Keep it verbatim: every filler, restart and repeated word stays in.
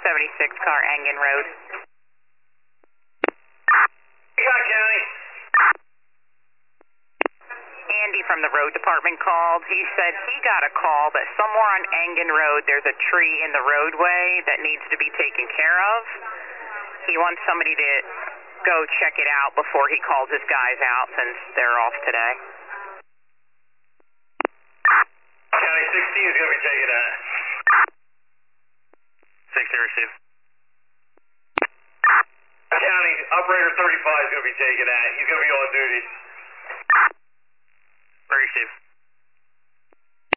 seventy-six car, Engen Road. Scott County. Andy from the road department called. He said he got a call that somewhere on Engen Road there's a tree in the roadway that needs to be taken care of. He wants somebody to go check it out before he calls his guys out since they're off today. County sixteen is going to be taking that. sixteen received. County operator thirty-five is going to be taking that. He's going to be on duty. Received.